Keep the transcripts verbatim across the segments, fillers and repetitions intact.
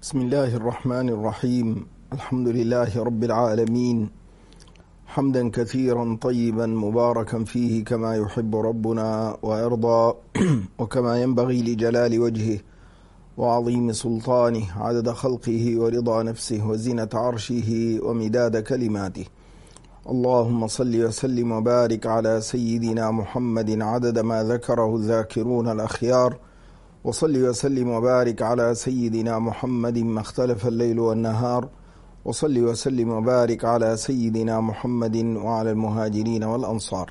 بسم الله الرحمن الرحيم. الحمد لله رب العالمين، حمدا كثيرا طيبا مباركا فيه كما يحب ربنا ويرضى وكما ينبغي لجلال وجهه وعظيم سلطانه، عدد خلقه ورضا نفسه وزنة عرشه ومداد كلماته. اللهم صل وسلم وبارك على سيدنا محمد عدد ما ذكره الذاكرون الأخيار، وصل وسلم وبارك على سيدنا محمد ما اختلف الليل والنهار، وصل وسلم وبارك على سيدنا محمد وعلى المهاجرين والأنصار.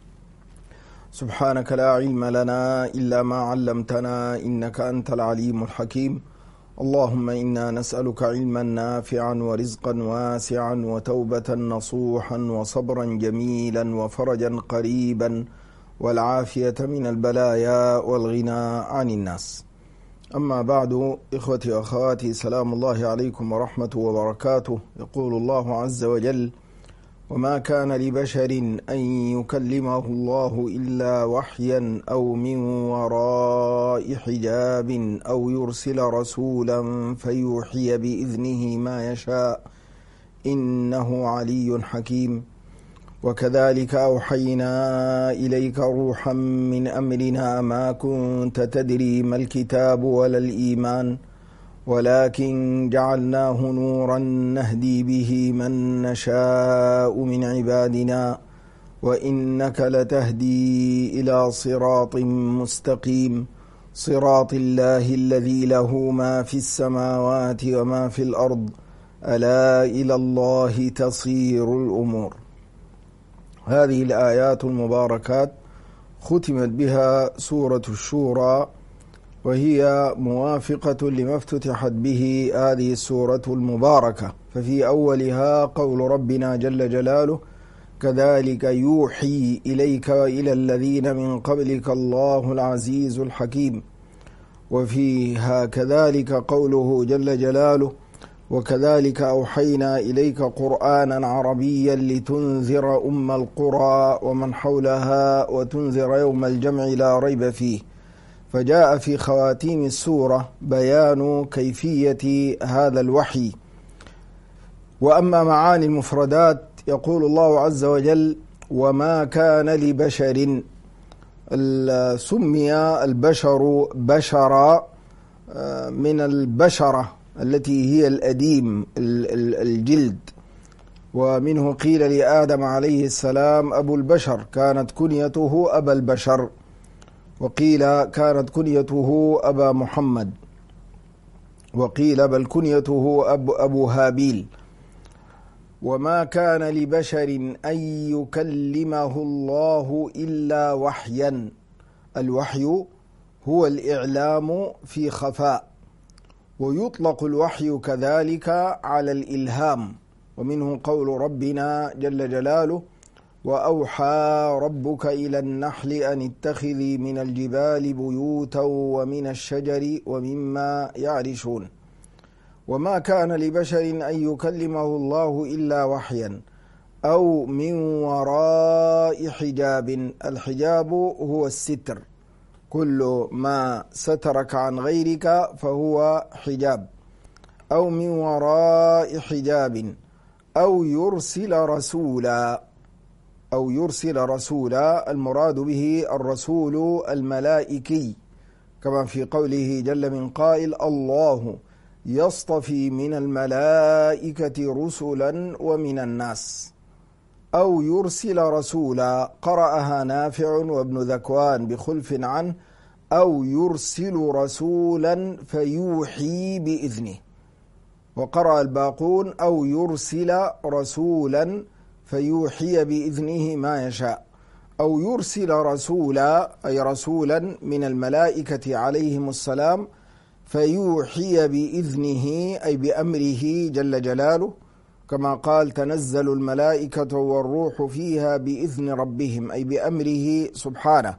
سبحانك لا علم لنا إلا ما علمتنا إنك أنت العليم الحكيم. اللهم إنا نسألك علما نافعا ورزقا واسعا وتوبة نصوحا وصبرا جميلا وفرجا قريبا والعافية من البلايا والغنى عن الناس. أما بعد، إخوتي وأخواتي، سلام الله عليكم ورحمة وبركاته. يقول الله عز وجل: وما كان لبشر أن يكلمه الله إلا وحيا أو من وراء حجاب أو يرسل رسولا فيوحي بإذنه ما يشاء إنه علي حكيم. وكذلك أوحينا إليك روحا من أمرنا ما كنت تدري ما الكتاب ولا الإيمان ولكن جعلناه نورا نهدي به من نشاء من عبادنا وإنك لتهدي إلى صراط مستقيم صراط الله الذي له ما في السماوات وما في الأرض ألا إلى الله تصير الأمور. هذه الآيات المباركات ختمت بها سورة الشورى، وهي موافقة لما افتتحت به هذه السورة المباركة. ففي أولها قول ربنا جل جلاله: كذلك يوحي إليك وإلى الذين من قبلك الله العزيز الحكيم. وفيها كذلك قوله جل جلاله: وكذلك أوحينا إليك قرآنا عربيا لتنذر أم القرى ومن حولها وتنذر يوم الجمع لا ريب فيه. فجاء في خواتيم السورة بيان كيفية هذا الوحي. وأما معاني المفردات، يقول الله عز وجل: وما كان لبشر. سمي البشر بشرا من البشرة التي هي الأديم الجلد، ومنه قيل لآدم عليه السلام أبو البشر، كانت كنيته أبا البشر، وقيل كانت كنيته أبا محمد، وقيل بل كنيته أبو, أبو هابيل. وما كان لبشر أن يكلمه الله إلا وحيا. الوحي هو الإعلام في خفاء، ويطلق الوحي كذلك على الإلهام. ومنه قول ربنا جل جلاله: وأوحى ربك إلى النحل أن اتخذي من الجبال بيوتا ومن الشجر ومما يعرشون. وما كان لبشر أن يكلمه الله إلا وحيا أو من وراء حجاب. الحجاب هو الستر، كل ما سترك عن غيرك فهو حجاب. أو من وراء حجاب أو يرسل رسولا. أو يرسل رسولا، المراد به الرسول الملائكي، كما في قوله جل من قائل: الله يصطفي من الملائكة رسلا ومن الناس. أو يرسل رسولا قرأها نافع وابن ذكوان بخلف عنه: أو يرسل رسولا فيوحي بإذنه. وقرأ الباقون: أو يرسل رسولا فيوحي بإذنه ما يشاء. أو يرسل رسولا أي رسولا من الملائكة عليهم السلام، فيوحي بإذنه أي بأمره جل جلاله، كما قال: تنزل الملائكة والروح فيها بإذن ربهم، أي بأمره سبحانه.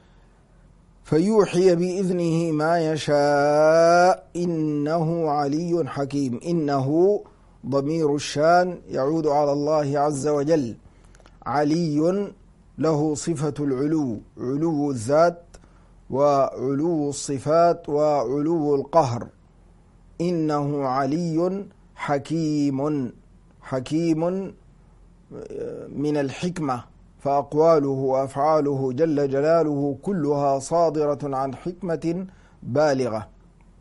فيوحي بإذنه ما يشاء إنه علي حكيم. إنه ضمير الشان يعود على الله عز وجل. علي له صفة العلو، علو الذات وعلو الصفات وعلو القهر. إنه علي حكيم. حكيم من الحكمة، فأقواله وأفعاله جل جلاله كلها صادرة عن حكمة بالغة.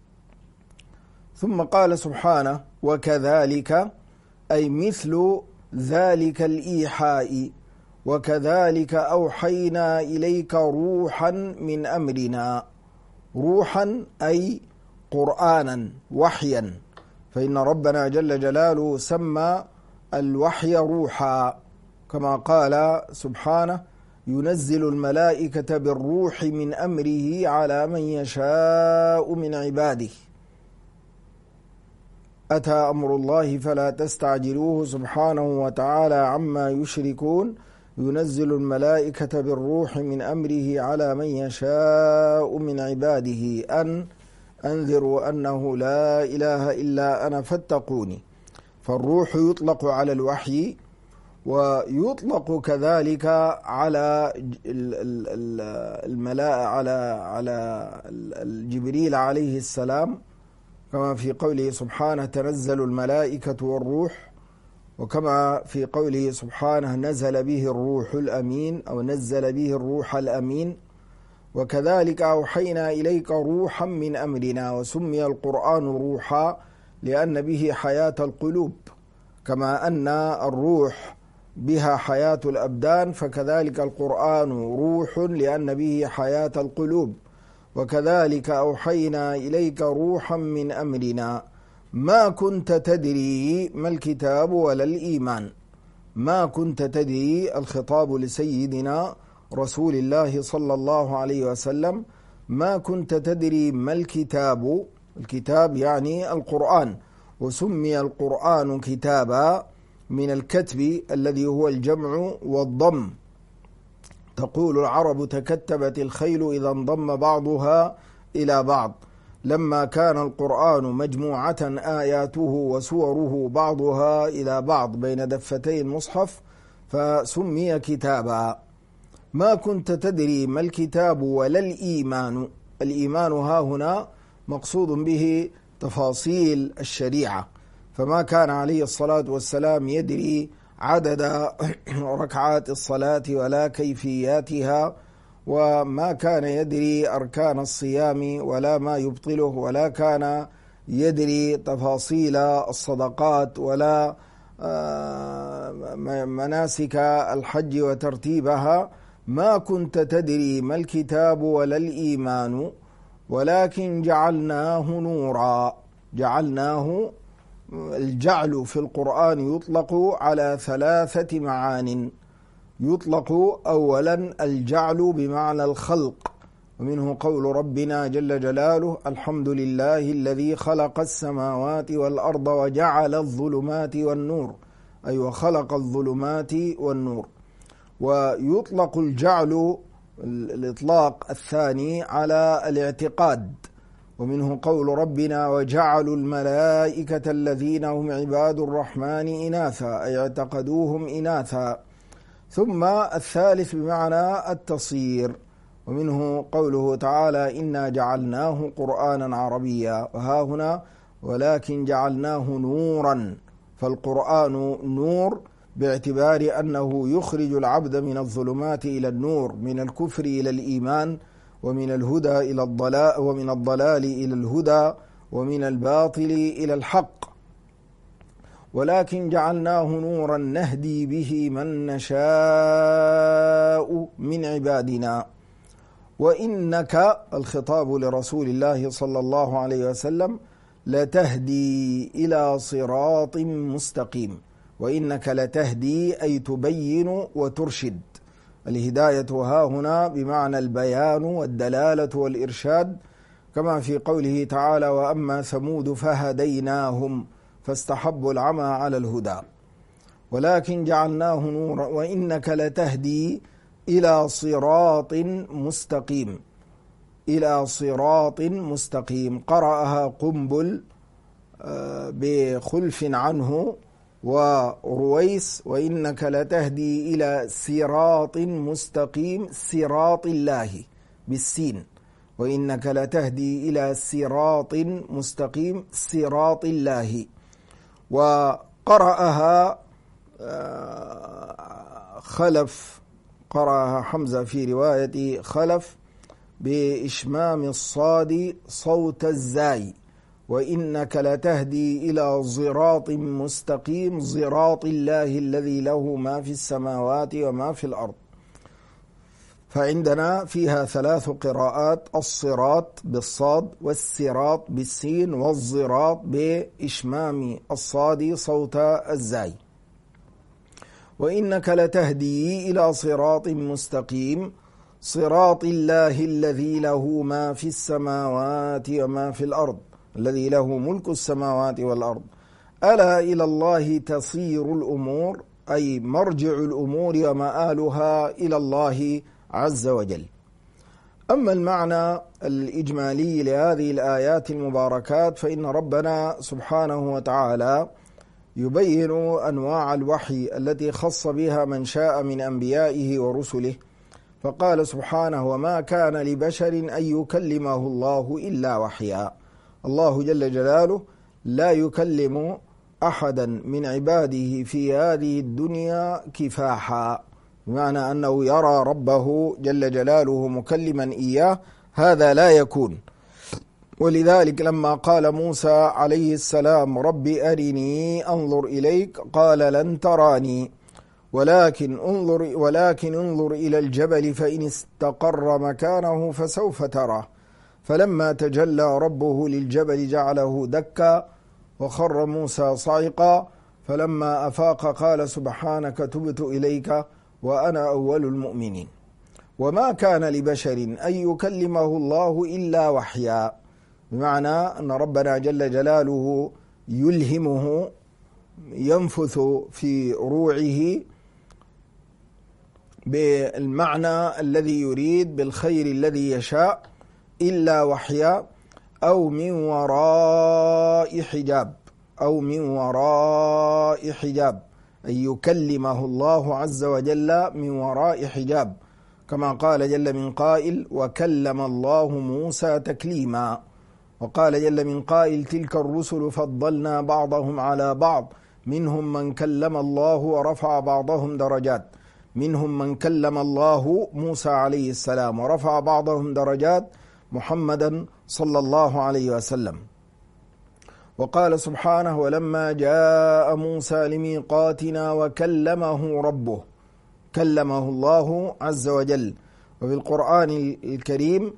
ثم قال سبحانه: وكذلك، أي مثل ذلك الإيحاء، وكذلك أوحينا إليك روحا من أمرنا. روحا أي قرآنا، وحيا، فإن ربنا جل جلاله سمى الوحي روحا، كما قال سبحانه: ينزل الملائكة بالروح من أمره على من يشاء من عباده. أتى أمر الله فلا تستعجلوه سبحانه وتعالى عما يشركون. ينزل الملائكة بالروح من أمره على من يشاء من عباده أن أنذروا أنه لا إله إلا أنا فاتقوني. فالروح يطلق على الوحي، ويطلق كذلك على الملائكة، على على الجبريل عليه السلام، كما في قوله سبحانه: تنزل الملائكة والروح، وكما في قوله سبحانه: نزل به الروح الأمين، أو نزل به الروح الأمين. وكذلك أوحينا إليك روحا من أمرنا. وسمي القرآن روحا لأن به حياة القلوب، كما أن الروح بها حياة الأبدان، فكذلك القرآن روح لأن به حياة القلوب. وكذلك أوحينا إليك روحا من أمرنا ما كنت تدري ما الكتاب ولا الإيمان. ما كنت تدري، الخطاب لسيدنا رسول الله صلى الله عليه وسلم: ما كنت تدري ما الكتاب. الكتاب يعني القرآن، وسمي القرآن كتابا من الكتب الذي هو الجمع والضم. تقول العرب: تكتبت الخيل إذا انضم بعضها إلى بعض. لما كان القرآن مجموعة آياته وسوره بعضها إلى بعض بين دفتي المصحف فسمي كتابا. ما كنت تدري ما الكتاب ولا الإيمان. الإيمان ها هنا مقصود به تفاصيل الشريعة، فما كان عليه الصلاة والسلام يدري عدد ركعات الصلاة ولا كيفياتها، وما كان يدري أركان الصيام ولا ما يبطله، ولا كان يدري تفاصيل الصدقات ولا مناسك الحج وترتيبها. ما كنت تدري ما الكتاب ولا الإيمان ولكن جعلناه نورا. جعلناه، الجعل في القرآن يطلق على ثلاثة معان. يطلق أولا الجعل بمعنى الخلق، ومنه قول ربنا جل جلاله: الحمد لله الذي خلق السماوات والأرض وجعل الظلمات والنور، أي وخلق الظلمات والنور. ويطلق الجعل الإطلاق الثاني على الاعتقاد، ومنه قول ربنا: وجعلوا الملائكة الذين هم عباد الرحمن إناثا، أي اعتقدوهم إناثا. ثم الثالث بمعنى التصير، ومنه قوله تعالى: إنا جعلناه قرآنا عربيا. وها هنا ولكن جعلناه نورا، فالقرآن نور باعتبار أنه يخرج العبد من الظلمات إلى النور، من الكفر إلى الإيمان، ومن الهدى إلى الضلال، ومن الضلال إلى الهدى، ومن الباطل إلى الحق. ولكن جعلناه نورا نهدي به من نشاء من عبادنا. وإنك، الخطاب لرسول الله صلى الله عليه وسلم، لتهدي إلى صراط مستقيم. وإنك لتهدي أي تبين وترشد. الهداية ها هنا بمعنى البيان والدلالة والإرشاد، كما في قوله تعالى: وأما ثمود فهديناهم فاستحبوا العمى على الهدى. ولكن جعلناه نورا. وإنك لتهدي إلى صراط مستقيم. إلى صراط مستقيم. قرأها قنبل بخلف عنه ورويس: وإنك لتهدي إلى صراط مستقيم، صراط الله بالسين. وإنك لتهدي إلى صراط مستقيم صراط الله. وقرأها خلف، قرأها حمزة في رواية خلف بإشمام الصاد صوت الزاي، وإنك لتهدي إلى صراط مستقيم صراط الله الذي له ما في السماوات وما في الأرض. فعندنا فيها ثلاث قراءات: الصراط بالصاد، والسراط بالسين، والزراط بإشمام الصاد صوت الزاي. وإنك لتهدي إلى صراط مستقيم صراط الله الذي له ما في السماوات وما في الأرض، الذي له ملك السماوات والأرض. ألا إلى الله تصير الأمور، أي مرجع الأمور ومآلها إلى الله عز وجل. أما المعنى الإجمالي لهذه الآيات المباركات فإن ربنا سبحانه وتعالى يبين أنواع الوحي التي خص بها من شاء من أنبيائه ورسله، فقال سبحانه: وما كان لبشر أن يكلمه الله إلا وحيا. الله جل جلاله لا يكلم أحدا من عباده في هذه الدنيا كفاحا، بمعنى أنه يرى ربه جل جلاله مكلما إياه، هذا لا يكون. ولذلك لما قال موسى عليه السلام: رب أرني أنظر إليك، قال: لن تراني ولكن انظر ولكن انظر إلى الجبل فإن استقر مكانه فسوف تراه. فلما تجلى ربه للجبل جعله دكا وخر موسى صعقا، فلما أفاق قال: سبحانك تبت إليك وأنا أول المؤمنين. وما كان لبشر أن يكلمه الله إلا وحيا، بمعنى أن ربنا جل جلاله يلهمه، ينفث في روعه بالمعنى الذي يريد بالخير الذي يشاء إلا وحيا، أو من وراء حجاب، أو من وراء حجاب، أن يكلمه الله عز وجل من وراء حجاب، كما قال جل من قائل: وكلم الله موسى تكليما. وقال جل من قائل: تلك الرسل فضلنا بعضهم على بعض منهم من كلم الله ورفع بعضهم درجات، منهم من كلم الله موسى عليه السلام ورفع بعضهم درجات محمدا صلى الله عليه وسلم. وقال سبحانه: ولما جاء موسى لميقاتنا وكلمه ربه، كلمه الله عز وجل. وفي القرآن الكريم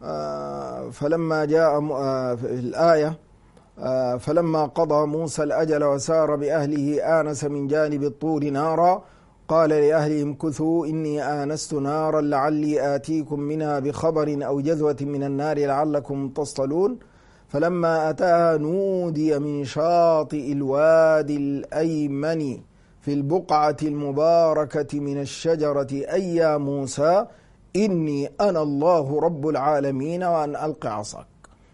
فلما جاء في الآية: فلما قضى موسى الأجل وسار بأهله آنس من جانب الطور نارا قال لأهلهم امكثوا إني آنست نارا لعلي آتيكم منها بخبر أو جذوة من النار لعلكم تصطلون. فلما أتاها نودي من شاطئ الوادي الأيمن في البقعة المباركة من الشجرة أي يا موسى إني أنا الله رب العالمين وأن ألق عصاك.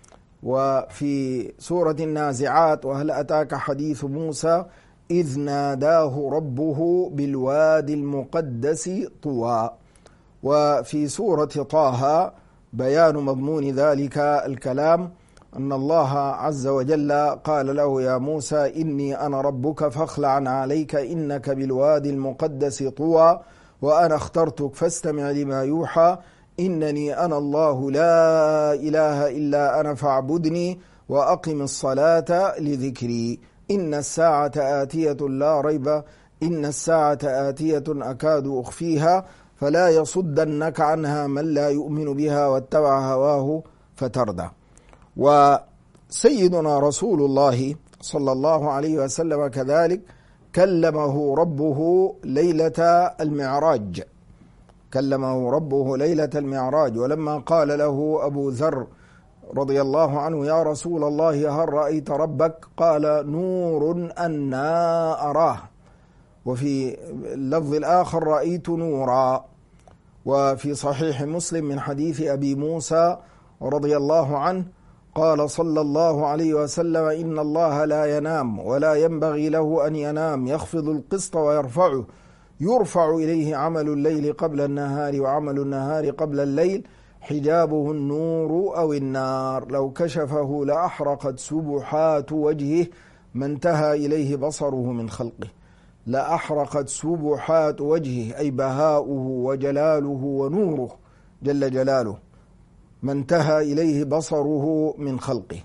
وفي سورة النازعات: وهل أتاك حديث موسى إذ ناداه ربه بالوادي المقدس طوى. وفي سورة طه بيان مضمون ذلك الكلام، أن الله عز وجل قال له: يا موسى إني أنا ربك فاخلع عليك إنك بالوادي المقدس طوى وأنا اخترتك فاستمع لما يوحى إنني أنا الله لا إله إلا أنا فاعبدني وأقم الصلاة لذكري إن الساعة آتية لا ريب إن الساعة آتية أكاد أخفيها فلا يصدنك عنها من لا يؤمن بها واتبع هواه فتردى. وسيدنا رسول الله صلى الله عليه وسلم كذلك كلمه ربه ليلة المعراج، كلمه ربه ليلة المعراج. ولما قال له أبو ذر رضي الله عنه: يا رسول الله هل رأيت ربك؟ قال: نور أنا أراه. وفي اللفظ الآخر: رأيت نورا. وفي صحيح مسلم من حديث أبي موسى رضي الله عنه قال صلى الله عليه وسلم: إن الله لا ينام ولا ينبغي له أن ينام، يخفض القسط ويرفعه، يرفع إليه عمل الليل قبل النهار وعمل النهار قبل الليل، حجابه النور أو النار لو كشفه لأحرقت سبحات وجهه ما انتهى إليه بصره من خلقه. لأحرقت سبحات وجهه أي بهاؤه وجلاله ونوره جل جلاله ما انتهى إليه بصره من خلقه.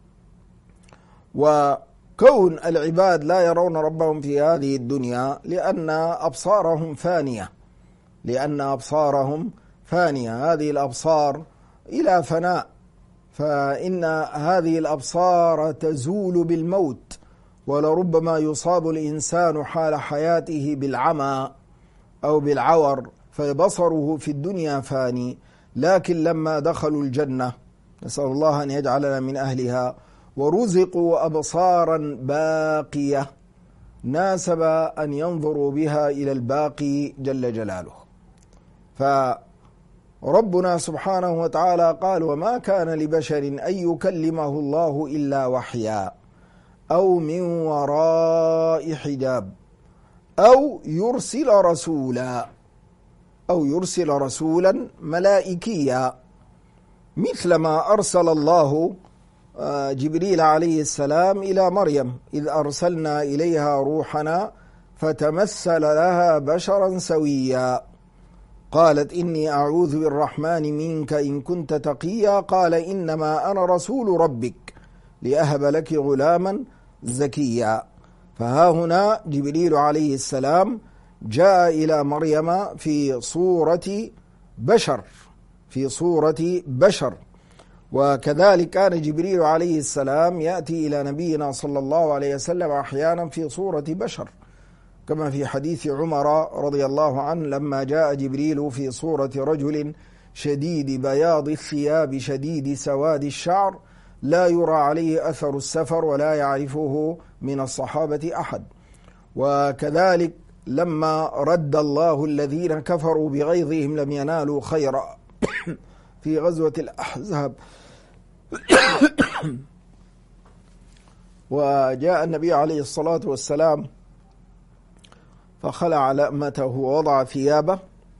وكون العباد لا يرون ربهم في هذه الدنيا لأن أبصارهم فانية لأن أبصارهم فانية هذه الأبصار إلى فناء، فإن هذه الأبصار تزول بالموت، ولربما يصاب الإنسان حال حياته بالعمى أو بالعور فبصره في الدنيا فاني، لكن لما دخلوا الجنة نسأل الله أن يجعلنا من أهلها ورزقوا أبصارا باقية ناسب أن ينظروا بها إلى الباقي جل جلاله. فربنا سبحانه وتعالى قال: وما كان لبشر أن يكلمه الله إلا وحيا أو من وراء حجاب أو يرسل رسولا أو يرسل رسولا ملائكيا، مثل ما أرسل الله جبريل عليه السلام إلى مريم إذ أرسلنا إليها روحنا فتمثل لها بشرا سويا قالت إني أعوذ بالرحمن منك إن كنت تقيا قال إنما أنا رسول ربك لأهب لك غلاما زكيا. فها هنا جبريل عليه السلام جاء إلى مريم في صورة بشر في صورة بشر وكذلك كان جبريل عليه السلام يأتي إلى نبينا صلى الله عليه وسلم أحيانا في صورة بشر، كما في حديث عمر رضي الله عنه لما جاء جبريل في صورة رجل شديد بياض الثياب شديد سواد الشعر لا يرى عليه أثر السفر ولا يعرفه من الصحابة أحد. وكذلك لما رد الله الذين كفروا بغيظهم لم ينالوا خيرا في غزوة الأحزاب وجاء النبي عليه الصلاة والسلام فخلع لأمته ووضع ثيابه،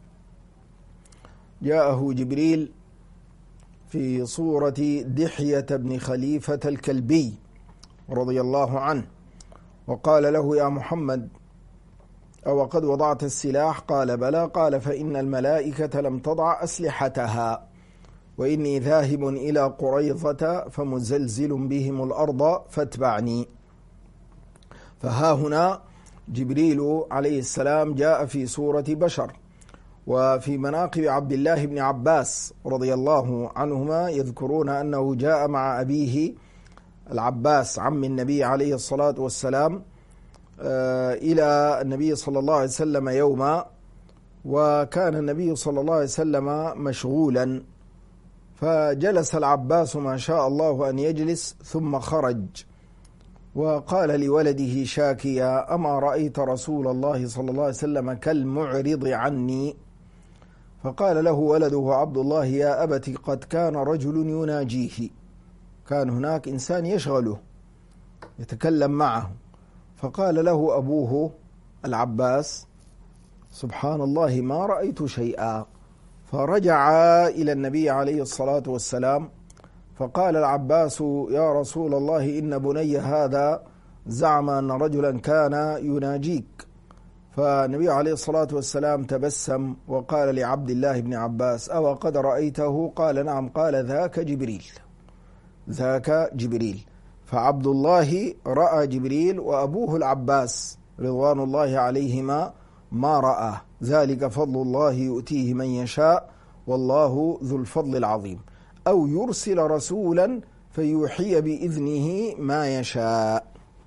جاءه جبريل في صورة دحية بن خليفة الكلبي رضي الله عنه وقال له: يا محمد أو قد وضعت السلاح؟ قال: بلى. قال: فإن الملائكة لم تضع أسلحتها وإني ذاهب إلى قريظة فمزلزل بهم الأرض فاتبعني. فها هنا جبريل عليه السلام جاء في صورة بشر. وفي مناقب عبد الله بن عباس رضي الله عنهما يذكرون أنه جاء مع أبيه العباس عم النبي عليه الصلاة والسلام إلى النبي صلى الله عليه وسلم يوما، وكان النبي صلى الله عليه وسلم مشغولا، فجلس العباس ما شاء الله أن يجلس ثم خرج وقال لولده شاكيا: أما رأيت رسول الله صلى الله عليه وسلم كالمعرض عني؟ فقال له ولده عبد الله: يا أبت قد كان رجل يناجيه، كان هناك إنسان يشغله يتكلم معه. فقال له أبوه العباس: سبحان الله ما رأيت شيئا. فرجع إلى النبي عليه الصلاة والسلام فقال العباس: يا رسول الله إن بني هذا زعم أن رجلا كان يناجيك. فالنبي عليه الصلاة والسلام تبسم وقال لعبد الله بن عباس: أو قد رأيته؟ قال: نعم. قال: ذاك جبريل ذاك جبريل. فعبد الله رأى جبريل وأبوه العباس رضوان الله عليهما ما رأى، ذلك فضل الله يؤتيه من يشاء والله ذو الفضل العظيم. أو يرسل رسولا فيوحي بإذنه ما يشاء.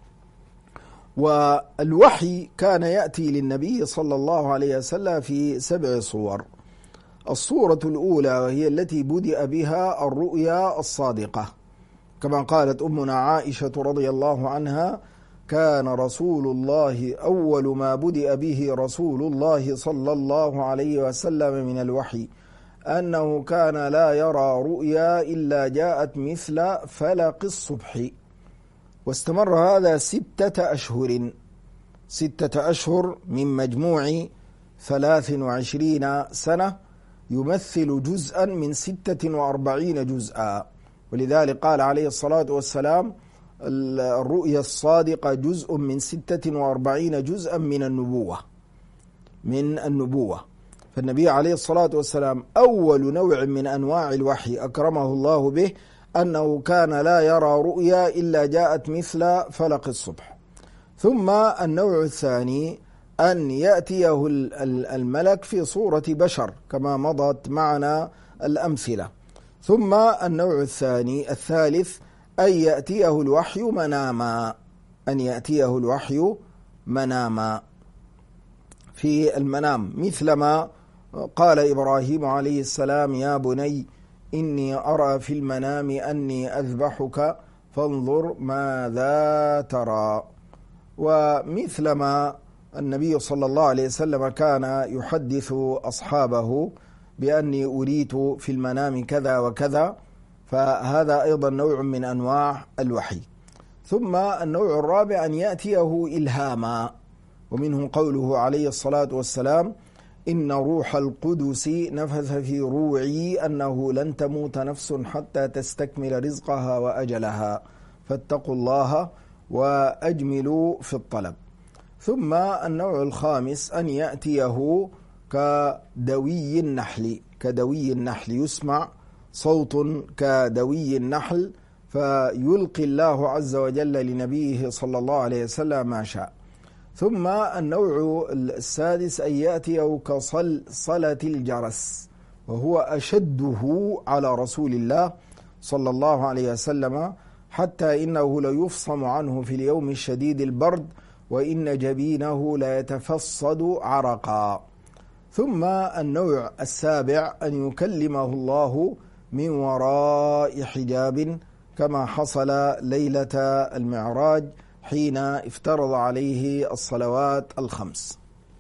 والوحي كان يأتي للنبي صلى الله عليه وسلم في سبع صور. الصورة الأولى وهي التي بدأ بها الرؤيا الصادقة، كما قالت أمنا عائشة رضي الله عنها: كان رسول الله أول ما بدأ به رسول الله صلى الله عليه وسلم من الوحي أنه كان لا يرى رؤيا إلا جاءت مثل فلق الصبح. واستمر هذا ستة أشهر ستة أشهر من مجموع ثلاث وعشرين سنة يمثل جزءا من ستة وأربعين جزءا، ولذلك قال عليه الصلاة والسلام الرؤيا الصادقة جزء من ستة وأربعين جزءا من النبوة من النبوة فالنبي عليه الصلاة والسلام أول نوع من أنواع الوحي أكرمه الله به أنه كان لا يرى رؤيا إلا جاءت مثل فلق الصبح. ثم النوع الثاني أن يأتيه الملك في صورة بشر كما مضت معنا الأمثلة. ثم النوع الثاني الثالث أن يأتيه الوحي مناما أن يأتيه الوحي مناما في المنام، مثلما قال إبراهيم عليه السلام: يا بني إني أرى في المنام أني أذبحك فانظر ماذا ترى. ومثلما النبي صلى الله عليه وسلم كان يحدث أصحابه بأني أريت في المنام كذا وكذا، فهذا أيضا نوع من أنواع الوحي. ثم النوع الرابع أن يأتيه إلهاما، ومنه قوله عليه الصلاة والسلام: إن روح القدس نفث في روعي أنه لن تموت نفس حتى تستكمل رزقها وأجلها فاتقوا الله وأجملوا في الطلب. ثم النوع الخامس أن يأتيه كدوي النحل كدوي النحل يسمع صوت كدوي النحل فيلقي الله عز وجل لنبيه صلى الله عليه وسلم ما شاء. ثم النوع السادس أن يأتيه كصلصلة الجرس، وهو أشده على رسول الله صلى الله عليه وسلم، حتى إنه ليفصم عنه في اليوم الشديد البرد، وإن جبينه لا يتفصد عرقا. ثم النوع السابع أن يكلمه الله من وراء حجاب، كما حصل ليلة المعراج حين افترض عليه الصلوات الخمس.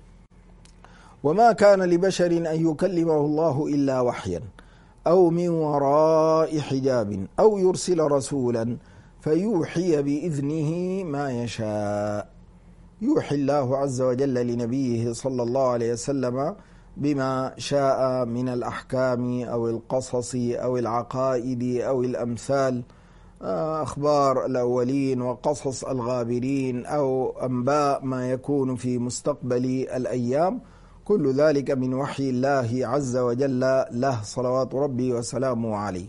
وما كان لبشر أن يكلمه الله إلا وحيا أو من وراء حجاب أو يرسل رسولا فيوحي بإذنه ما يشاء. يوحي الله عز وجل لنبيه صلى الله عليه وسلم بما شاء من الأحكام أو القصص أو العقائد أو الأمثال، أخبار الأولين وقصص الغابرين أو أنباء ما يكون في مستقبل الأيام، كل ذلك من وحي الله عز وجل له صلوات ربي وسلامه عليه.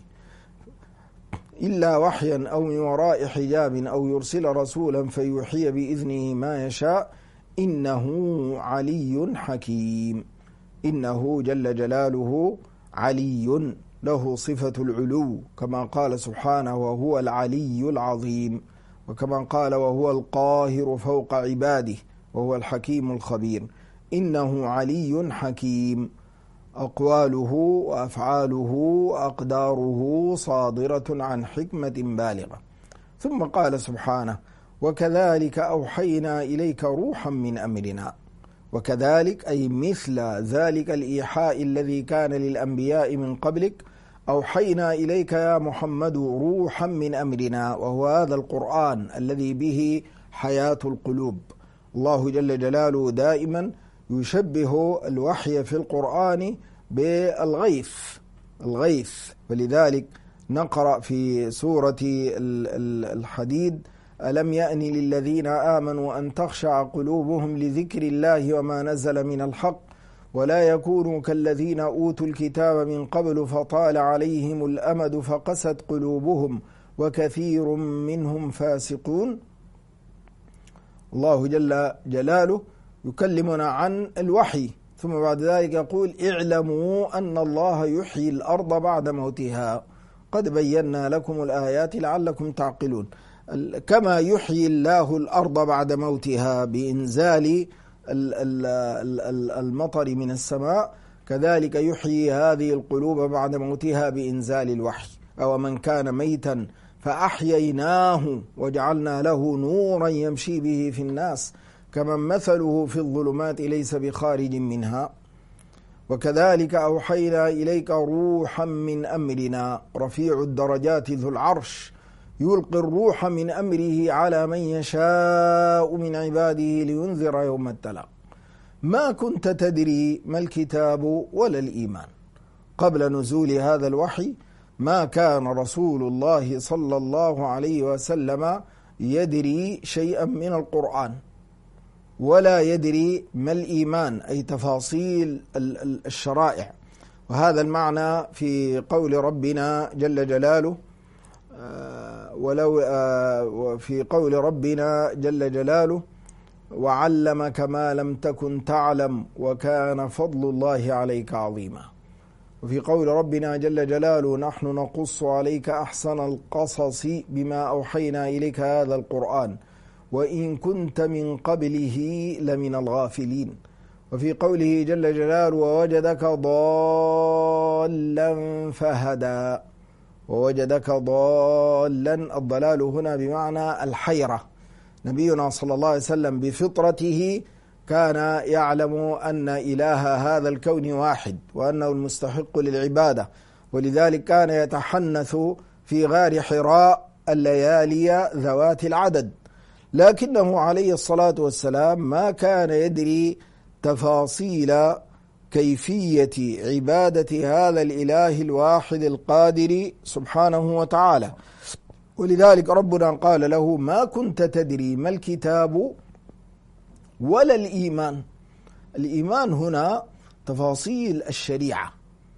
إلا وحيا أو من وراء حجاب أو يرسل رسولا فيوحي بإذنه ما يشاء إنه علي حكيم. إنه جل جلاله علي، له صفة العلو، كما قال سبحانه: وهو العلي العظيم، وكما قال: وهو القاهر فوق عباده، وهو الحكيم الخبير. إنه علي حكيم، أقواله وأفعاله وأقداره صادرة عن حكمة بالغة. ثم قال سبحانه: وكذلك أوحينا إليك روحا من أمرنا. وكذلك أي مثل ذلك الإيحاء الذي كان للأنبياء من قبلك، أوحينا إليك يا محمد روحا من أمرنا، وهو هذا القرآن الذي به حياة القلوب. الله جل جلاله دائما يشبه الوحي في القرآن بالغيث الغيث ولذلك نقرأ في سورة الحديد: ألم يأن للذين آمنوا أن تخشع قلوبهم لذكر الله وما نزل من الحق ولا يكونوا كالذين أوتوا الكتاب من قبل فطال عليهم الأمد فقست قلوبهم وكثير منهم فاسقون. الله جل جلاله يكلمنا عن الوحي، ثم بعد ذلك يقول: اعلموا أن الله يحيي الأرض بعد موتها قد بينا لكم الآيات لعلكم تعقلون. كما يحيي الله الأرض بعد موتها بإنزال المطر من السماء، كذلك يحيي هذه القلوب بعد موتها بإنزال الوحي. أو من كان ميتا فأحييناه وجعلنا له نورا يمشي به في الناس كمن مثله في الظلمات ليس بخارج منها. وكذلك أوحينا إليك روحا من أمرنا رفيع الدرجات ذو العرش يلقي الروح من أمره على من يشاء من عباده لينذر يوم التلاق. ما كنت تدري ما الكتاب ولا الإيمان قبل نزول هذا الوحي ما كان رسول الله صلى الله عليه وسلم يدري شيئا من القرآن ولا يدري ما الإيمان، أي تفاصيل الشرائع. وهذا المعنى في قول ربنا جل جلاله ولو في قول ربنا جل جلاله وعلمك ما لم تكن تعلم وكان فضل الله عليك عظيما. وفي قول ربنا جل جلاله نحن نقص عليك أحسن القصص بما أوحينا إليك هذا القرآن وإن كنت من قبله لمن الغافلين. وفي قوله جل جلاله ووجدك ضالا فهدى، ووجدك ضالا، الضلال هنا بمعنى الحيرة. نبينا صلى الله عليه وسلم بفطرته كان يعلم أن إله هذا الكون واحد وأنه المستحق للعبادة، ولذلك كان يتحنث في غار حراء الليالي ذوات العدد، لكنه عليه الصلاة والسلام ما كان يدري تفاصيل كيفية عبادة هذا الإله الواحد القادر سبحانه وتعالى. ولذلك ربنا قال له ما كنت تدري ما الكتاب ولا الإيمان. الإيمان هنا تفاصيل الشريعة،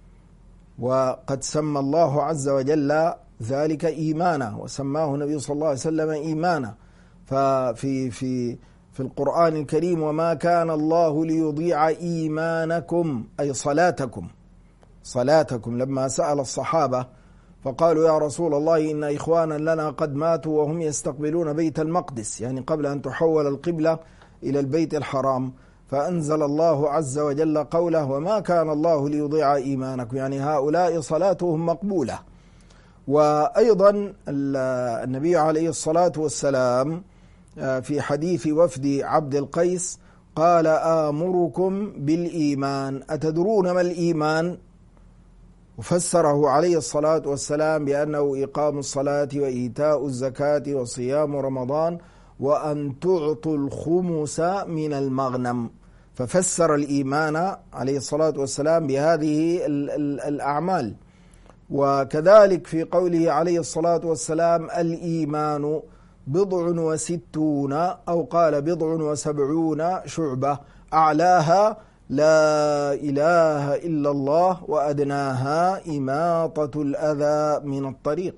وقد سمى الله عز وجل ذلك إيمانا، وسماه النبي صلى الله عليه وسلم إيمانا. ففي في في القرآن الكريم وما كان الله ليضيع إيمانكم، أي صلاتكم صلاتكم لما سأل الصحابة فقالوا يا رسول الله إن إخوانا لنا قد ماتوا وهم يستقبلون بيت المقدس، يعني قبل أن تحول القبلة إلى البيت الحرام، فأنزل الله عز وجل قوله وما كان الله ليضيع إيمانكم، يعني هؤلاء صلاتهم مقبولة. وأيضا النبي عليه الصلاة والسلام في حديث وفد عبد القيس قال آمركم بالإيمان أتدرون ما الإيمان؟ وفسره عليه الصلاة والسلام بأنه إقام الصلاة وإيتاء الزكاة وصيام رمضان وأن تعطوا الخمس من المغنم، ففسر الإيمان عليه الصلاة والسلام بهذه الأعمال. وكذلك في قوله عليه الصلاة والسلام الإيمان بضع وستون، أو قال بضع وسبعون شعبة، أعلاها لا إله إلا الله وأدناها إماطة الأذى من الطريق،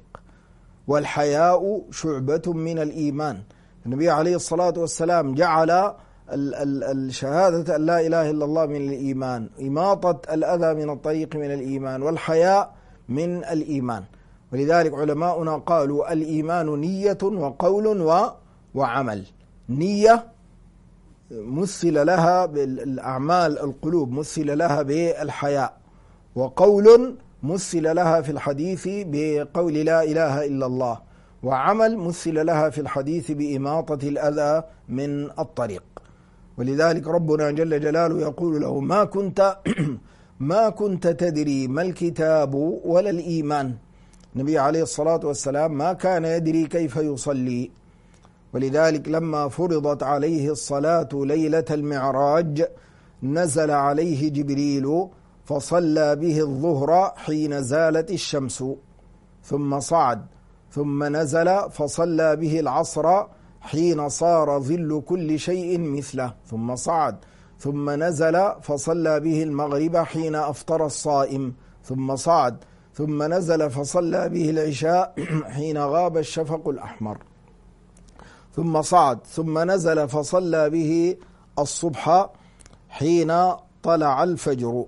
والحياء شعبة من الإيمان. النبي عليه الصلاة والسلام جعل الشهادة أن لا إله إلا الله من الإيمان، إماطة الأذى من الطريق من الإيمان، والحياء من الإيمان. ولذلك علماؤنا قالوا الإيمان نية وقول وعمل. نية مثل لها بالأعمال القلوب، مثل لها بالحياء، وقول مثل لها في الحديث بقول لا إله إلا الله، وعمل مثل لها في الحديث بإماطة الأذى من الطريق. ولذلك ربنا جل جلاله يقول له ما كنت ما كنت تدري ما الكتاب ولا الإيمان. النبي عليه الصلاة والسلام ما كان يدري كيف يصلي، ولذلك لما فرضت عليه الصلاة ليلة المعراج نزل عليه جبريل فصلى به الظهر حين زالت الشمس، ثم صعد، ثم نزل فصلى به العصر حين صار ظل كل شيء مثله، ثم صعد، ثم نزل فصلى به المغرب حين أفطر الصائم، ثم صعد، ثم نزل فصلى به العشاء حين غاب الشفق الأحمر، ثم صعد، ثم نزل فصلى به الصبح حين طلع الفجر،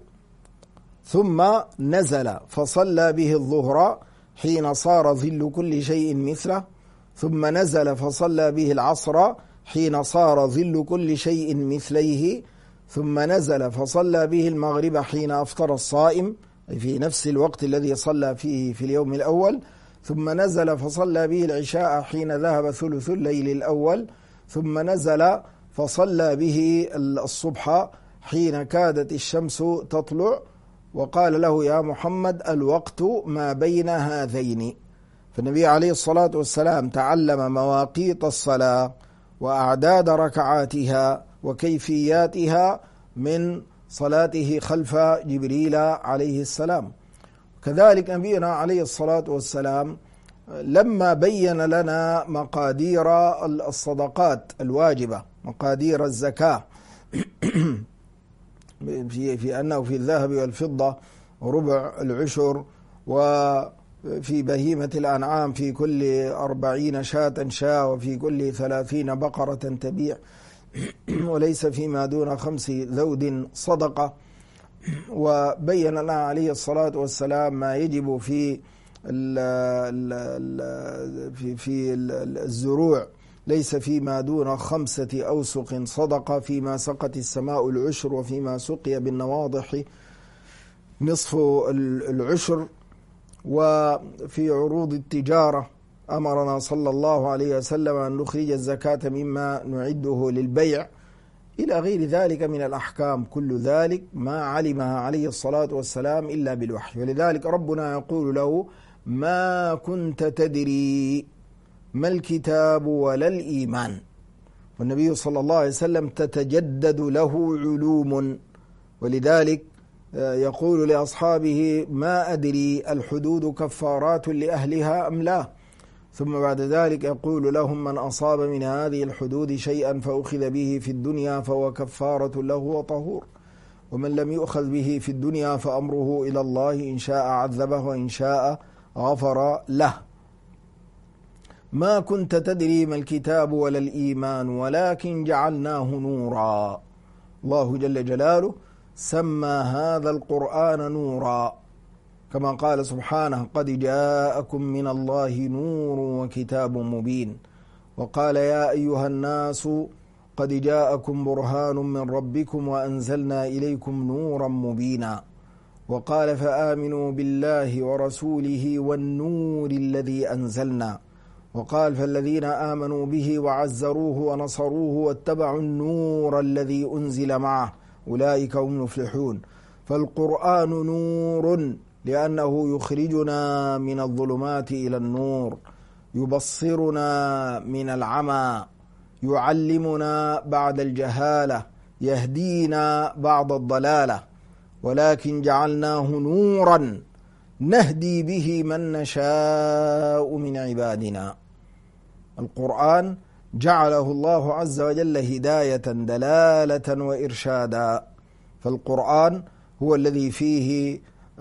ثم نزل فصلى به الظهر حين صار ظل كل شيء مثله، ثم نزل فصلى به العصر حين صار ظل كل شيء مثليه، ثم نزل فصلى به المغرب حين أفطر الصائم، في نفس الوقت الذي صلى فيه في اليوم الأول، ثم نزل فصلى به العشاء حين ذهب ثلث الليل الأول، ثم نزل فصلى به الصبح حين كادت الشمس تطلع، وقال له يا محمد الوقت ما بين هذين. فالنبي عليه الصلاة والسلام تعلم مواقيت الصلاة وأعداد ركعاتها وكيفياتها من صلاته خلف جبريل عليه السلام. كذلك نبينا عليه الصلاة والسلام لما بين لنا مقادير الصدقات الواجبة، مقادير الزكاة في في أنه في الذهب والفضة ربع العشر، وفي بهيمة الأنعام في كل أربعين شاة شاة، وفي كل ثلاثين بقرة تبيع، وليس فيما دون خمس ذود صدقة. وبين لنا عليه الصلاة والسلام ما يجب في في في الزروع، ليس فيما دون خمسة أوسق صدقة، فيما سقت السماء العشر، وفيما سقي بالنواضح نصف العشر. وفي عروض التجارة أمرنا صلى الله عليه وسلم أن نخرج الزكاة مما نعده للبيع، إلى غير ذلك من الأحكام. كل ذلك ما علمها عليه الصلاة والسلام إلا بالوحي. ولذلك ربنا يقول له: ما كنت تدري ما الكتاب ولا الإيمان. والنبي صلى الله عليه وسلم تتجدد له علوم، ولذلك يقول لأصحابه: ما أدري الحدود كفارات لأهلها أم لا؟ ثم بعد ذلك يقول لهم: من أصاب من هذه الحدود شيئا فأخذ به في الدنيا فهو كفارة له وطهور، ومن لم يؤخذ به في الدنيا فأمره إلى الله، إن شاء عذبه وإن شاء غفر له. ما كنت تدري ما الكتاب ولا الإيمان ولكن جعلناه نورا. الله جل جلاله سمى هذا القرآن نورا، كما قال سبحانه: قد جاءكم من الله نور وكتاب مبين. وقال: يا أيها الناس قد جاءكم برهان من ربكم وأنزلنا إليكم نورا مبينا. وقال: فآمنوا بالله ورسوله والنور الذي أنزلنا. وقال: فالذين آمنوا به وعزروه ونصروه واتبعوا النور الذي أنزل معه أولئك هم المفلحون. فالقرآن نور لأنه يخرجنا من الظلمات إلى النور، يبصرنا من العمى، يعلمنا بعد الجهالة، يهدينا بعد الضلالة. ولكن جعلناه نورا نهدي به من نشاء من عبادنا. القرآن جعله الله عز وجل هداية دلالة وإرشادا. فالقرآن هو الذي فيه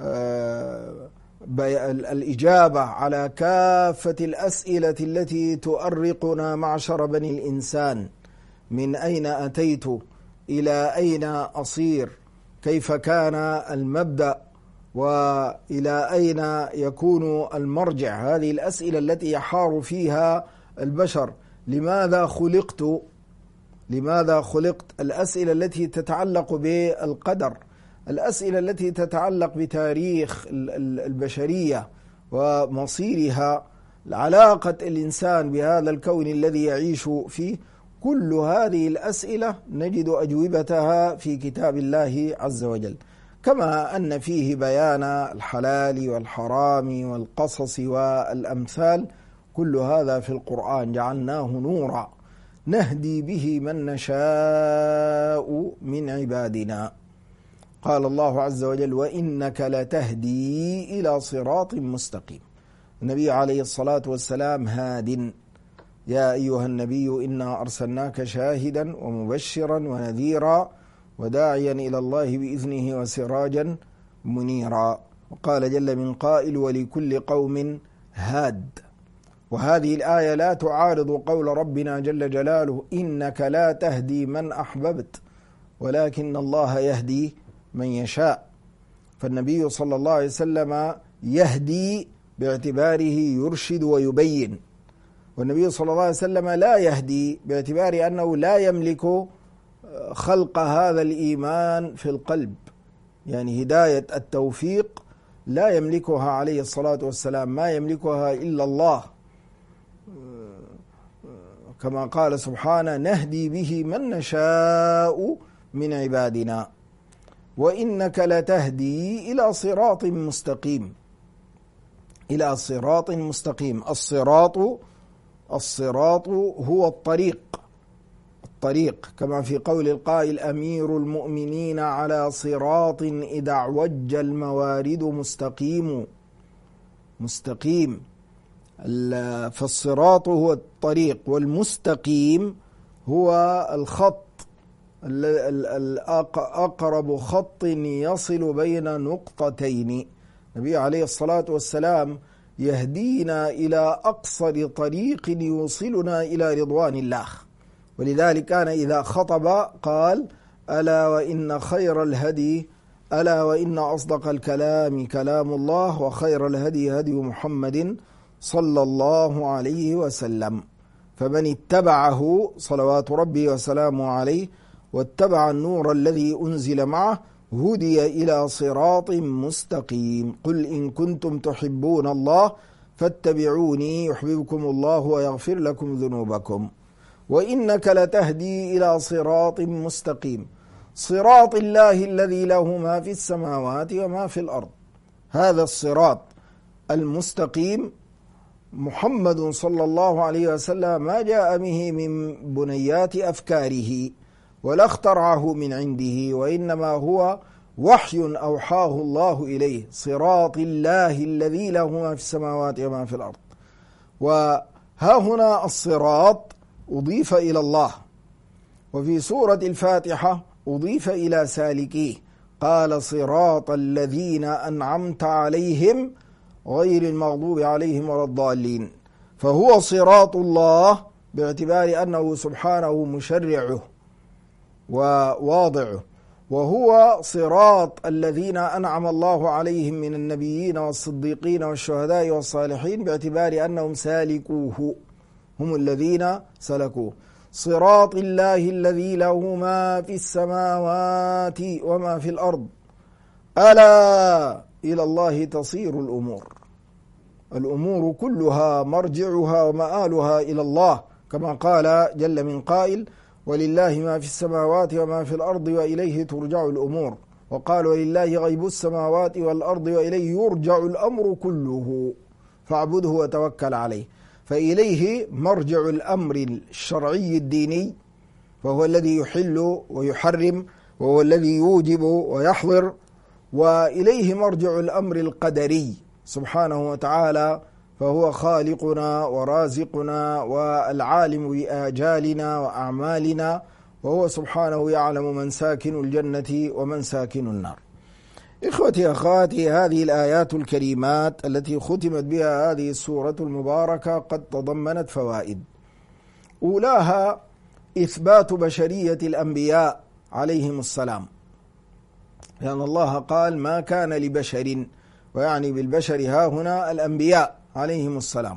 الإجابة على كافة الأسئلة التي تؤرقنا معشر بني الإنسان: من أين أتيت؟ إلى أين أصير؟ كيف كان المبدأ؟ وإلى أين يكون المرجع؟ هذه الأسئلة التي يحار فيها البشر. لماذا خلقت؟ لماذا خلقت؟ الأسئلة التي تتعلق بالقدر، الأسئلة التي تتعلق بتاريخ البشرية ومصيرها، علاقة الإنسان بهذا الكون الذي يعيش فيه. كل هذه الأسئلة نجد أجوبتها في كتاب الله عز وجل، كما أن فيه بيان الحلال والحرام والقصص والأمثال. كل هذا في القرآن. جعلناه نورا نهدي به من نشاء من عبادنا. قال الله عز وجل: وإنك لتهدي إلى صراط مستقيم. النبي عليه الصلاة والسلام هاد. يا أيها النبي إنا أرسلناك شاهدا ومبشرا ونذيرا وداعيا إلى الله بإذنه وسراجا منيرا. وقال جل من قائل: ولكل قوم هاد. وهذه الآية لا تعارض قول ربنا جل جلاله: إنك لا تهدي من أحببت ولكن الله يهدي من يشاء. فالنبي صلى الله عليه وسلم يهدي باعتباره يرشد ويبين، والنبي صلى الله عليه وسلم لا يهدي باعتبار أنه لا يملك خلق هذا الإيمان في القلب، يعني هداية التوفيق لا يملكها عليه الصلاة والسلام، ما يملكها إلا الله، كما قال سبحانه: نهدي به من نشاء من عبادنا وإنك لتهدي إلى صراط مستقيم. إلى صراط مستقيم. الصراط الصراط هو الطريق. الطريق، كما في قول القائل: أمير المؤمنين على صراط إذا اعوج الموارد مستقيم. مستقيم، فالصراط هو الطريق، والمستقيم هو الخط، أقرب خط يصل بين نقطتين. النبي عليه الصلاة والسلام يهدينا إلى أقصر طريق يوصلنا إلى رضوان الله، ولذلك كان إذا خطب قال: ألا وإن خير الهدي ألا وإن أصدق الكلام كلام الله، وخير الهدي هدي محمد صلى الله عليه وسلم. فمن اتبعه صلوات ربي وسلامه عليه واتبع النور الذي أنزل معه هدي إلى صراط مستقيم. قل إن كنتم تحبون الله فاتبعوني يحببكم الله ويغفر لكم ذنوبكم وإنك لتهدي إلى صراط مستقيم، صراط الله الذي له ما في السماوات وما في الأرض. هذا الصراط المستقيم محمد صلى الله عليه وسلم ما جاء به من بنيات أفكاره ولا اخترعه من عنده، وإنما هو وحي أوحاه الله إليه، صراط الله الذي له ما في السماوات وما في الأرض. وها هنا الصراط أضيف إلى الله، وفي سورة الفاتحة أضيف إلى سالكيه، قال: صراط الذين أنعمت عليهم غير المغضوب عليهم ولا الضالين. فهو صراط الله باعتبار أنه سبحانه مشرعه وواضعه، وهو صراط الذين أنعم الله عليهم من النبيين والصديقين والشهداء والصالحين باعتبار أنهم سالكوه، هم الذين سلكوه. صراط الله الذي له ما في السماوات وما في الأرض ألا إلى الله تصير الأمور. الأمور كلها مرجعها ومآلها إلى الله، كما قال جل من قائل: ولله ما في السماوات وما في الأرض وإليه ترجع الأمور. وقال: ولله غيب السماوات والأرض وإليه يرجع الأمر كله فاعبده وتوكل عليه. فإليه مرجع الأمر الشرعي الديني، وهو الذي يحل ويحرم، وهو الذي يوجب ويحظر. وإليه مرجع الأمر القدري سبحانه وتعالى، فهو خالقنا ورازقنا والعالم بآجالنا وأعمالنا، وهو سبحانه يعلم من ساكن الجنة ومن ساكن النار. إخوتي أخواتي، هذه الآيات الكريمات التي ختمت بها هذه السورة المباركة قد تضمنت فوائد. أولاها إثبات بشرية الأنبياء عليهم السلام، لأن الله قال: ما كان لبشر، ويعني بالبشر ها هنا الأنبياء عليهم السلام.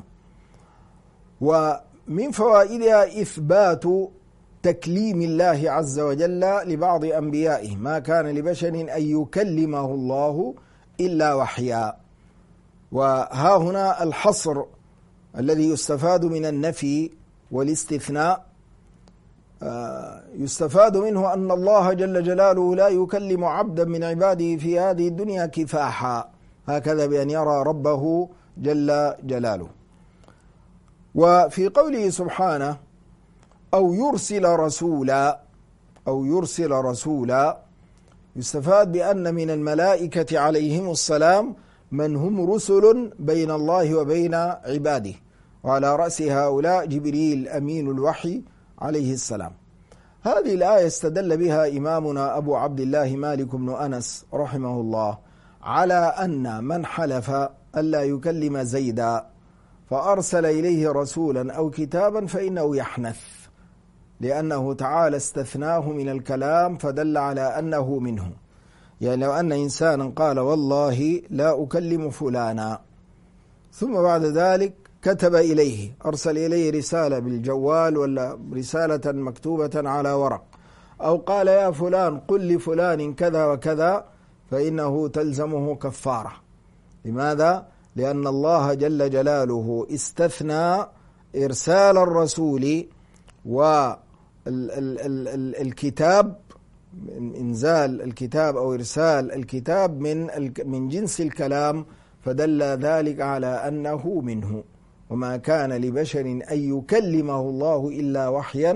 ومن فوائدها إثبات تكليم الله عز وجل لبعض أنبيائه، ما كان لبشر أن يكلمه الله إلا وحيا. وها هنا الحصر الذي يستفاد من النفي والاستثناء، يستفاد منه أن الله جل جلاله لا يكلم عبدا من عباده في هذه الدنيا كفاحا، هكذا بأن يرى ربه جل جلاله. وفي قوله سبحانه: أو يرسل رسولا، أو يرسل رسولا، يستفاد بأن من الملائكة عليهم السلام من هم رسل بين الله وبين عباده، وعلى رأس هؤلاء جبريل أمين الوحي عليه السلام. هذه الآية استدل بها إمامنا أبو عبد الله مالك بن أنس رحمه الله على أن من حلف ألا يكلم زيدا فأرسل إليه رسولا أو كتابا فإنه يحنث، لأنه تعالى استثناه من الكلام فدل على أنه منه. يعني لو أن إنسانا قال: والله لا أكلم فلانا، ثم بعد ذلك كتب إليه، أرسل إليه رسالة بالجوال ولا رسالة مكتوبة على ورق، أو قال: يا فلان قل لفلان كذا وكذا، فإنه تلزمه كفارة. لماذا؟ لأن الله جل جلاله استثنى إرسال الرسول والكتاب، إنزال الكتاب أو إرسال الكتاب من من جنس الكلام، فدل ذلك على أنه منه. وما كان لبشر أن يكلمه الله إلا وحيا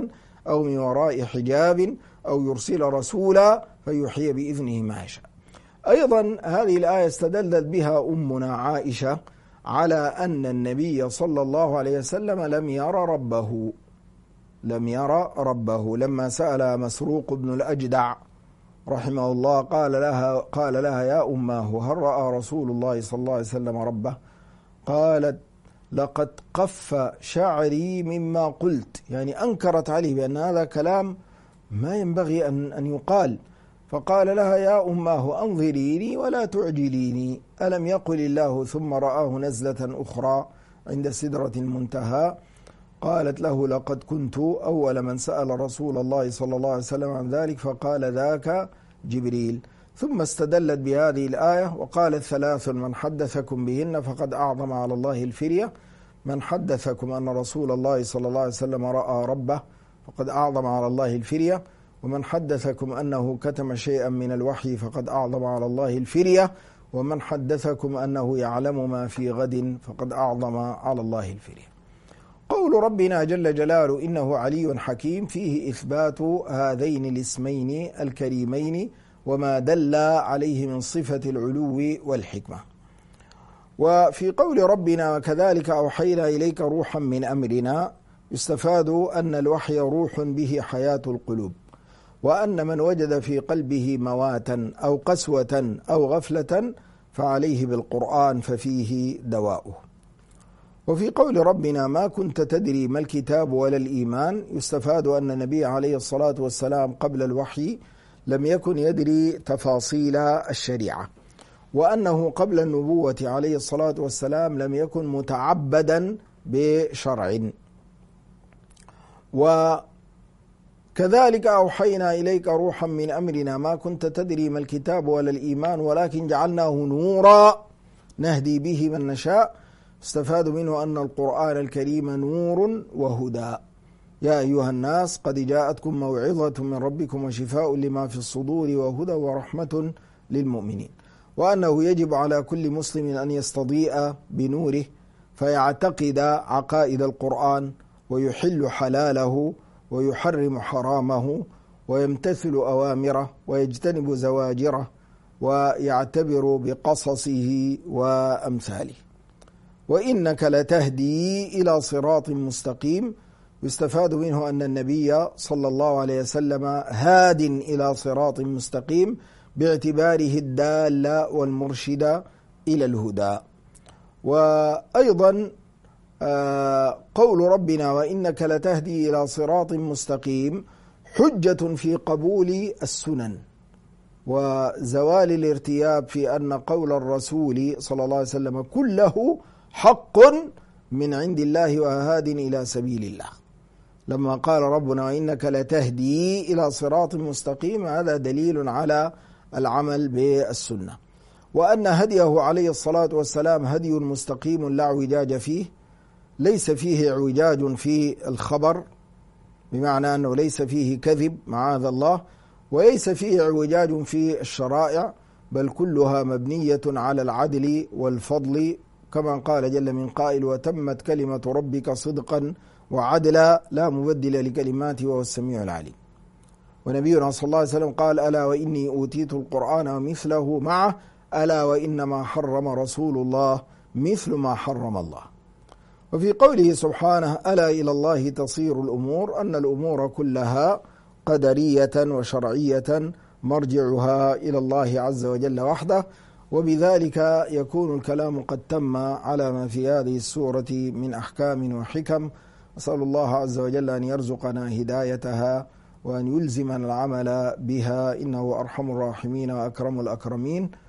أو من وراء حجاب أو يرسل رسولا فيوحي بإذنه ما يشاء. أيضا هذه الآية استدلت بها أمنا عائشة على أن النبي صلى الله عليه وسلم لم يرى ربه لم يرى ربه لما سأل مسروق بن الأجدع رحمه الله قال لها قال لها يا أماه هل رأى رسول الله صلى الله عليه وسلم ربه؟ قالت لقد قف شعري مما قلت، يعني أنكرت عليه بأن هذا كلام ما ينبغي أن أن يقال. فقال لها يا أماه أنظريني ولا تعجليني، ألم يقل الله ثم رآه نزلة أخرى عند سدرة المنتهى؟ قالت له لقد كنت أول من سأل رسول الله صلى الله عليه وسلم عن ذلك فقال ذاك جبريل. ثم استدلت بهذه الآية وقالت ثلاث من حدثكم بهن فقد أعظم على الله الفرية: من حدثكم أن رسول الله صلى الله عليه وسلم رأى ربه فقد أعظم على الله الفرية، ومن حدثكم أنه كتم شيئا من الوحي فقد أعظم على الله الفرية، ومن حدثكم أنه يعلم ما في غد فقد أعظم على الله الفرية. قول ربنا جل جلاله إنه علي حكيم فيه إثبات هذين الاسمين الكريمين وما دل عليه من صفة العلو والحكمة. وفي قول ربنا وكذلك أوحينا إليك روحا من أمرنا يستفاد أن الوحي روح به حياة القلوب، وأن من وجد في قلبه مواتا أو قسوة أو غفلة فعليه بالقرآن ففيه دواؤه. وفي قول ربنا ما كنت تدري ما الكتاب ولا الإيمان يستفاد أن النبي عليه الصلاة والسلام قبل الوحي لم يكن يدري تفاصيل الشريعة، وأنه قبل النبوة عليه الصلاة والسلام لم يكن متعبدا بشرع. وكذلك أوحينا إليك روحا من أمرنا ما كنت تدري ما الكتاب ولا الإيمان ولكن جعلناه نورا نهدي به من نشاء. استفاد منه أن القرآن الكريم نور وهدى. يا أيها الناس قد جاءتكم موعظة من ربكم وشفاء لما في الصدور وهدى ورحمة للمؤمنين. وأنه يجب على كل مسلم أن يستضيء بنوره فيعتقد عقائد القرآن ويحل حلاله ويحرم حرامه ويمتثل أوامره ويجتنب زواجره ويعتبر بقصصه وأمثاله. وإنك لتهدي إلى صراط مستقيم يستفاد منه أن النبي صلى الله عليه وسلم هاد إلى صراط مستقيم باعتباره الدال والمرشد إلى الهدى. وأيضا قول ربنا وإنك لتهدي إلى صراط مستقيم حجة في قبول السنن وزوال الارتياب في أن قول الرسول صلى الله عليه وسلم كله حق من عند الله وهاد إلى سبيل الله. لما قال ربنا وإنك لتهدي إلى صراط مستقيم هذا دليل على العمل بالسنة، وأن هديه عليه الصلاة والسلام هدي مستقيم لا اعوجاج فيه، ليس فيه اعوجاج في الخبر بمعنى أنه ليس فيه كذب معاذ الله، وليس فيه اعوجاج في الشرائع، بل كلها مبنية على العدل والفضل كما قال جل من قائل وتمت كلمة ربك صدقا وعدلا لا مبدل لكلماته وهو السميع العليم. ونبينا صلى الله عليه وسلم قال ألا وإني أوتيت القرآن ومثله معه ألا وإنما حرم رسول الله مثل ما حرم الله. وفي قوله سبحانه ألا إلى الله تصير الأمور أن الأمور كلها قدرية وشرعية مرجعها إلى الله عز وجل وحده، وبذلك يكون الكلام قد تم على ما في هذه السورة من أحكام وحكم. أسأل الله عز وجل أن يرزقنا هدايتها وأن يلزمنا العمل بها إنه أرحم الراحمين وأكرم الأكرمين.